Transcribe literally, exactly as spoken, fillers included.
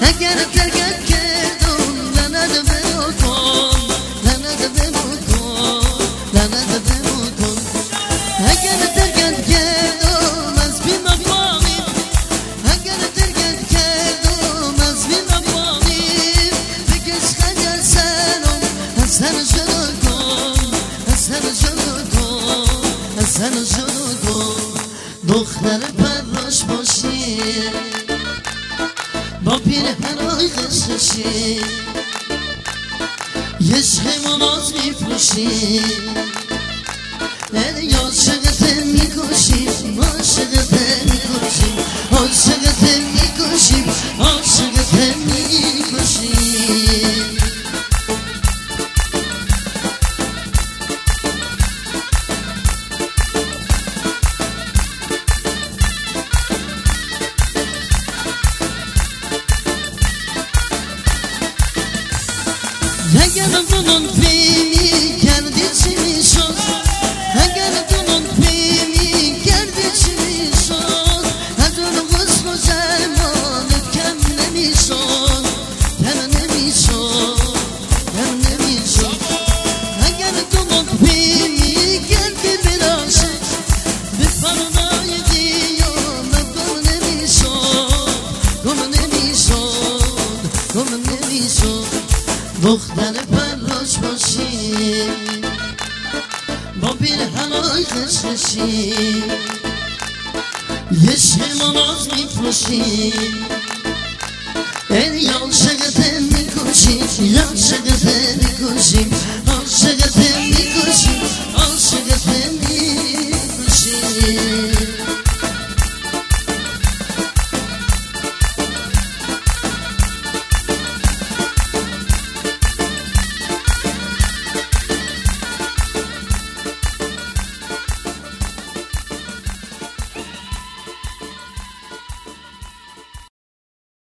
اگر ترکت کردم لعنت بکن لعنت بکن لعنت بکن اگر ترکت کردم از بی مفاهیم اگر ترکت کردم از بی مفاهیم بکش خجل سرم از سر جلو کن از سر جلو کن از سر جلو کن دختر پراش باشی با پیرهنای قشقشی عشق مناز میفروشی ای عاشقت میکشیم عاشقت میکشیم عاشقت میکشیم عاشقت میکشیم اگر دونون پیمی کردی چی میشد اگر دونون پیمی کردی چی میشد از اون غصب و زمانت کم نمیشد کم نمیشد کم نمیشد اگر دونون پیمی کردی براشه به فرمای قیامت گم نمیشد گم نمیشد گم نمیشد دختر پراش باشی با پیرهنای قشقشی عشق مناز میفروشی ای عاشقت میکشی عاشقت میکشی عاشقت